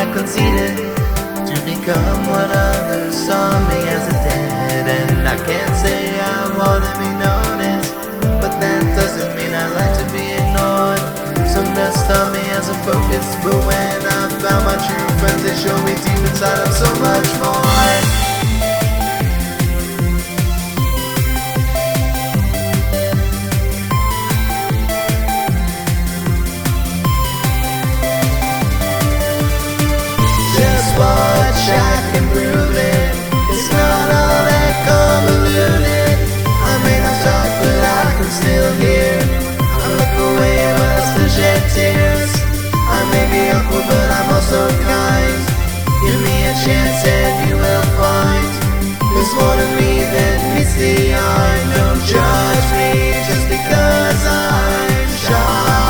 conceited to become what others saw me as a dead. And I can't say I wanna be noticed, but that doesn't mean I like to be ignored. Some dust on me as a focus, but when I found my true friends, they showed me deep inside I'm so much more. Watch, I can prove it. It's not all that convoluted. I may not talk, but I can still hear. I look away, but I still shed tears. I may be awkward, but I'm also kind. Give me a chance and you will find there's more to me than meets the eye. Don't judge me just because I'm shy.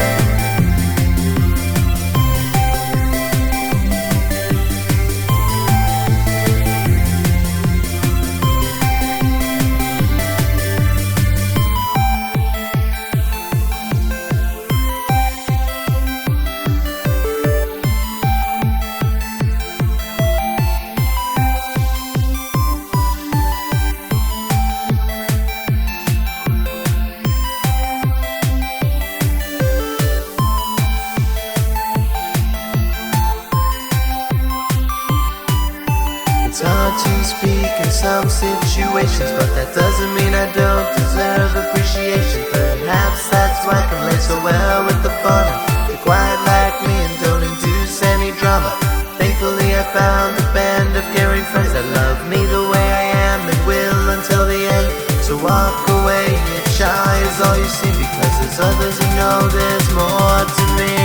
It's hard to speak in some situations, but that doesn't mean I don't deserve appreciation. Perhaps that's why I can relate so well with the fun. They're quiet like me and don't induce any drama. Thankfully I found a band of caring friends that love me the way I am and will until the end. So walk away if shy is all you see, because there's others who know there's more to me.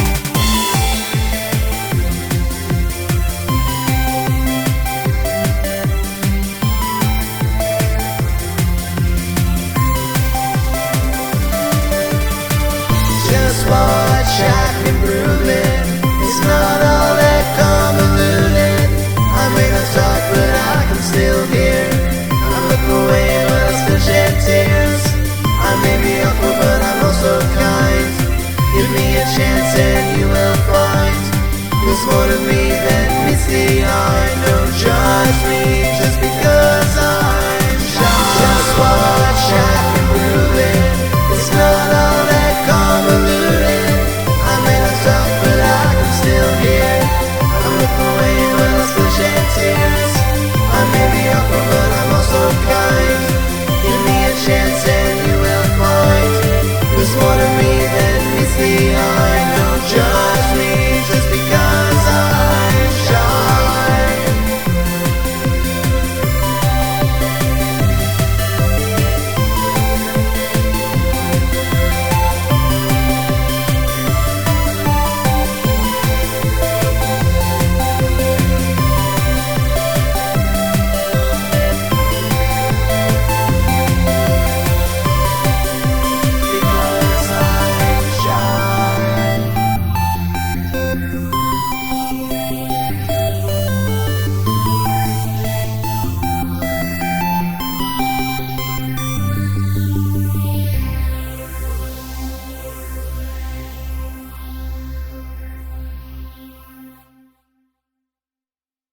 Just watch, I can prove it. It's not all that convoluted. I may not talk, but I can still hear. I look away, but I still shed tears. I may be awkward, but I'm also kind. Give me a chance and you will find there's more to me